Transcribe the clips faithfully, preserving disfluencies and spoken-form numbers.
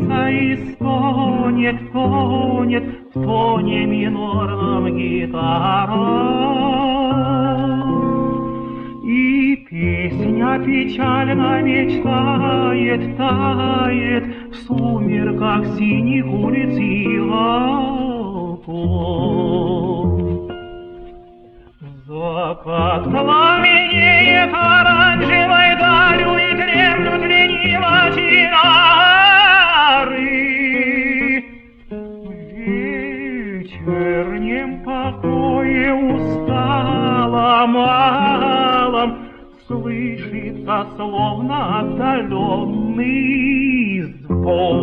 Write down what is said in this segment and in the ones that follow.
сердце и стонет, тонет в тоне минорном гитара. И песня печально мечтает, тает в сумерках синих улиц и лугов. Закат пламенеет оранжевой далью, и дремлют лениво чары. В вечернем покое усталом, малом слышится словно отдаленный звон.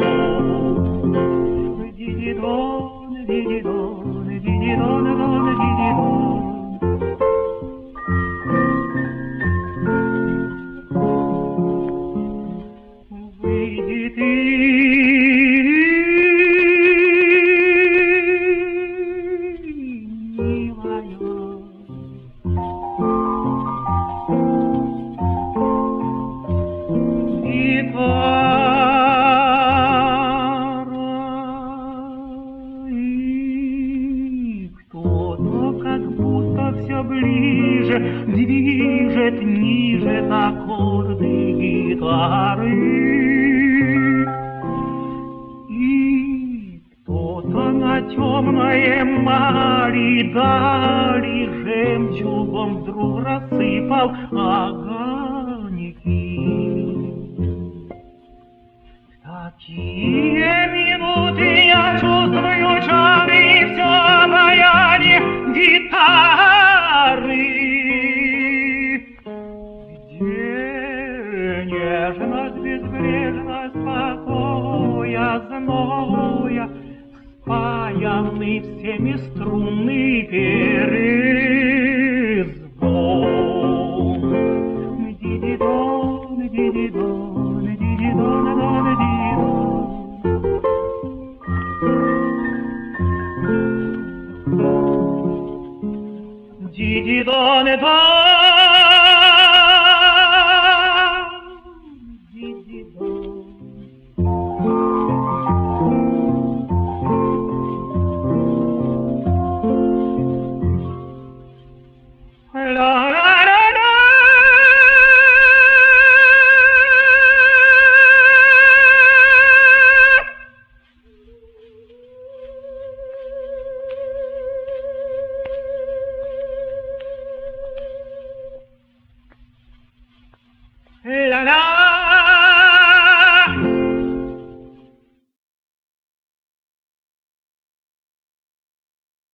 Дидидон, дидидон, дидидон, дидидон. Выйди ты, милая, гитара, и кто-то как будто все ближе движет, ниже аккорды гитары. На темное море дали жемчугом вдруг рассыпал огоньки. В такие минуты я чувствую чары и все обаяние гитары. Где нежность, безбрежность покоя, зноя, паяны всеми струны перезвон. Дидидон, дидидон, дидидон, дидидон. Дидидон, la